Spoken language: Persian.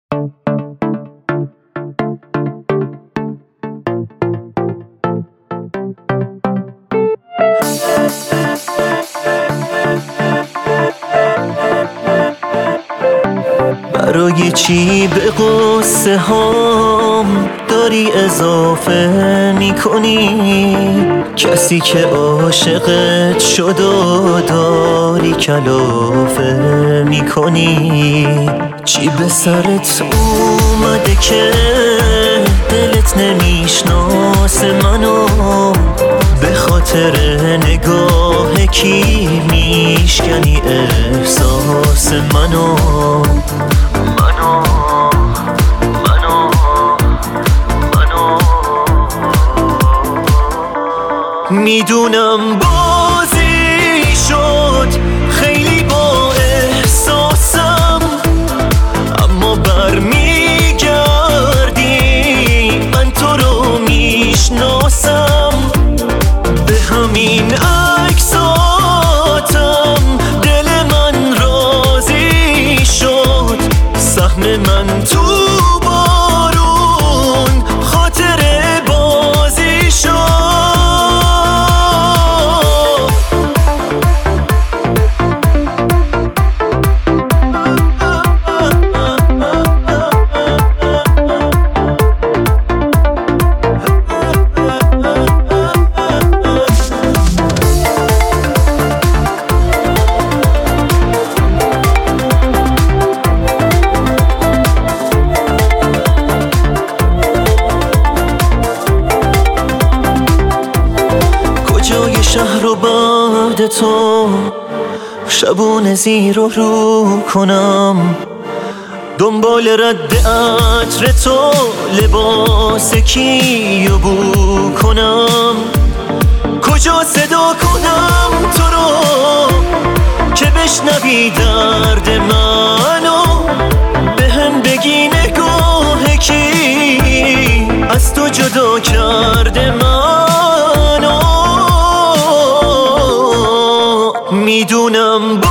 برای چی به قصه هام داری اضافه میکنی؟ کسی که عاشقت شد و داری کلافه میکنی. چی به سرت اومده که دلت نمیشناسه منو؟ به خاطر نگاه کی میشکنی احساس منو؟ میدونم بازی شد خیلی با احساسم، اما برمیگردی من تو رو میشناسم. به همین عکساتم دل من راضی شد، سهم من تو بارون خاطر بازی شد. جای شهر و بعد تو شبونه زیر و رو کنم، دنبال رد عطر تو لباس کیو بو کنم. کجا صدا کنم تو رو که بشنوی درد منو؟ به هم بگی نگاه کی از تو جدا کرده منو؟ میدونم